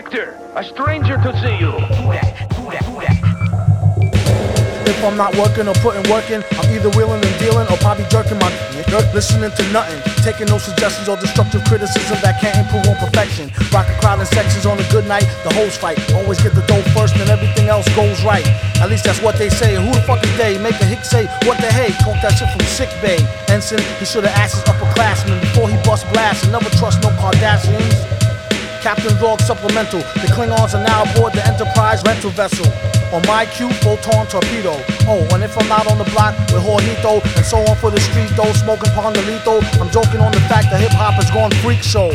Victor, a stranger to see you. If I'm not working or putting work in, I'm either wheeling and dealing or probably jerking my listening to nothing, taking no suggestions or destructive criticism that can't improve on perfection. Rockin' crowd in sections on a good night, the host fight. Always get the dough first and everything else goes right. At least that's what they say. And who the fuck is they? Make a hick say, what the hey? Talk that shit from sick bay. Ensign, he should've asked his upperclassmen before he bust blast and never trust no Kardashians. Captain Log Supplemental, the Klingons are now aboard the Enterprise rental vessel. On my cue, photon torpedo. Oh, and if I'm not on the block with Jorgito and so on for the street though, smoking Pondelito, I'm joking on the fact that hip-hop has gone freak show.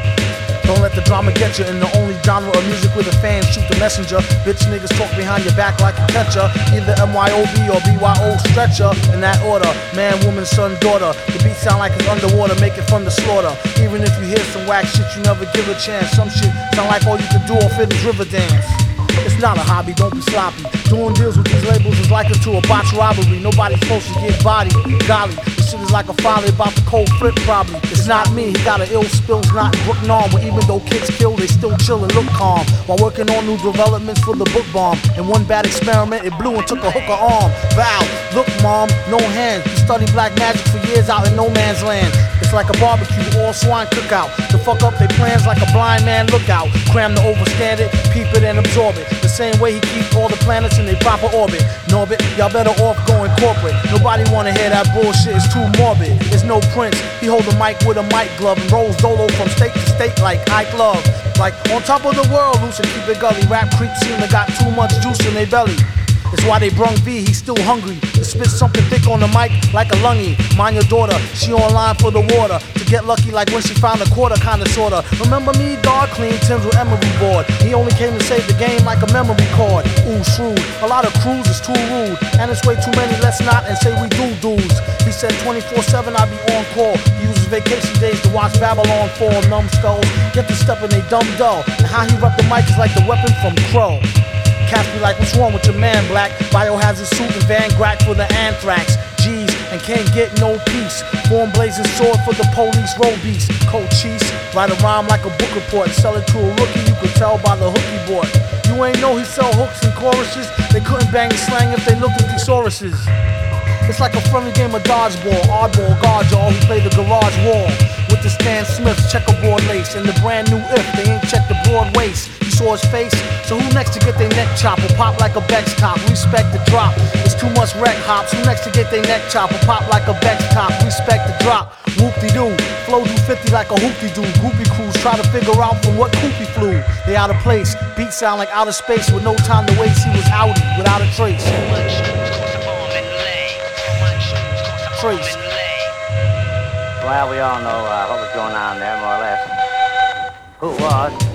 Don't let the drama get you in the only genre of music where the fans shoot the messenger. Bitch niggas talk behind your back like a catcher. Either MYOB or BYO stretcher. In that order, man, woman, son, daughter. The beat sound like it's underwater, make it fun to slaughter. Even if you hear some whack shit, you never give a chance. Some shit sound like all you can do off it is river dance. It's not a hobby, don't be sloppy. Doing deals with these labels is likened to a botched robbery. Nobody's supposed to get bodied. Golly, this shit is like a folly about the cold flip probably. It's not me, he got an ill spills, not Brook Norm. Where even though kids kill, they still chill and look calm. While working on new developments for the book bomb. In one bad experiment, it blew and took a hooker arm. Val, look mom, no hands. You studied black magic for years out in no man's land. It's like a barbecue, all swine cookout. To fuck up their plans like a blind man lookout. Cram to overstand it, peep it and absorb it. The same way he keeps all the planets in their proper orbit. Norbit, y'all better off going corporate. Nobody wanna hear that bullshit, it's too morbid. It's no Prince, he hold the mic with a mic glove and rolls dolo from state to state like Ike Love. Like on top of the world, loose and keep it gully. Rap creeps seem to got too much juice in their belly. It's why they brung V, he's still hungry. To spit something thick on the mic like a lungy. Mind your daughter, she online for the water. To get lucky like when she found a quarter, kinda sorta. Remember me, dog, clean Tim's with emery board. He only came to save the game like a memory card. Ooh, shrewd, a lot of crews is too rude. And it's way too many, let's not and say we do dudes. He said 24/7 I be on call. He uses vacation days to watch Babylon fall, numbskulls. Get to step in they dumb dull. And how he rep the mic is like the weapon from Crow. Cats be like, what's wrong with your man, Black? Biohazard suit and Van Grack for the anthrax. G's and can't get no peace. Form blazing sword for the police, road beast. Cold cheese, write a rhyme like a book report. Sell it to a rookie, you could tell by the hook he bought. You ain't know he sell hooks and choruses. They couldn't bang the slang if they looked at thesauruses. It's like a friendly game of dodgeball, oddball guard y'all who play the garage wall. With the Stan Smith's checkerboard lace and the brand new If, they ain't checked the broad waist. You saw his face, so who next to get their neck chopped or pop like a Bex top? Respect the drop, it's too much wreck hops. Who next to get their neck chopped or pop like a Bex top? Respect the drop, whoop-de-doo. Flow do 50 like a hoopty-doo. Groupie crews try to figure out from what coop he flew. They out of place, beats sound like outer space with no time to waste. He was outie without a trace. Well, we all know what was going on there, more or less. Who it was,